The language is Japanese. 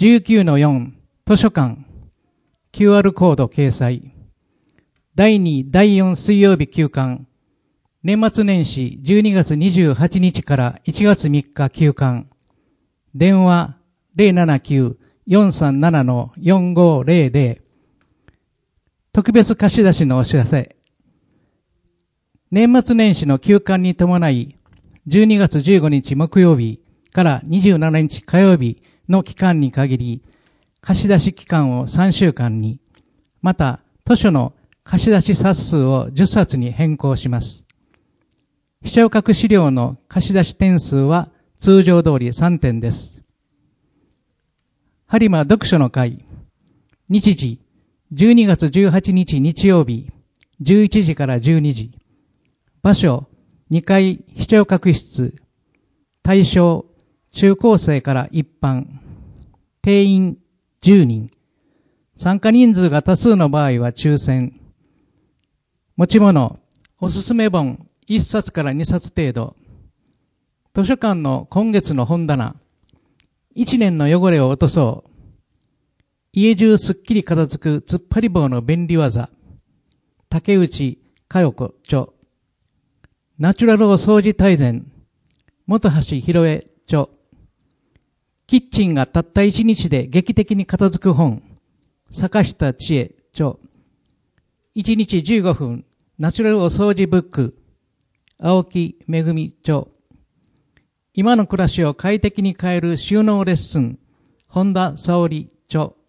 19-4 図書館 QR コード掲載。第2、第4水曜日休館。年末年始12月28日から1月3日休館。電話 079-437-4500。特別貸し出しのお知らせ。年末年始の休館に伴い、12月15日木曜日から27日火曜日の期間に限り、貸し出し期間を3週間に、また図書の貸し出し冊数を10冊に変更します。視聴覚資料の貸し出し点数は通常通り3点です。播磨読書の会。日時、12月18日日曜日、11時から12時。場所、2階視聴覚室。対象、中高生から一般。定員10人。参加人数が多数の場合は抽選。持ち物、おすすめ本1冊から2冊程度。図書館の今月の本棚。1年の汚れを落とそう。家中すっきり片付く突っ張り棒の便利技。竹内佳代子著。ナチュラルお掃除大全。本橋博恵著。キッチンがたった1日で劇的に片付く本。坂下千恵著。1日15分ナチュラルお掃除ブック。青木めぐみ著。今の暮らしを快適に変える収納レッスン。本田沙織著。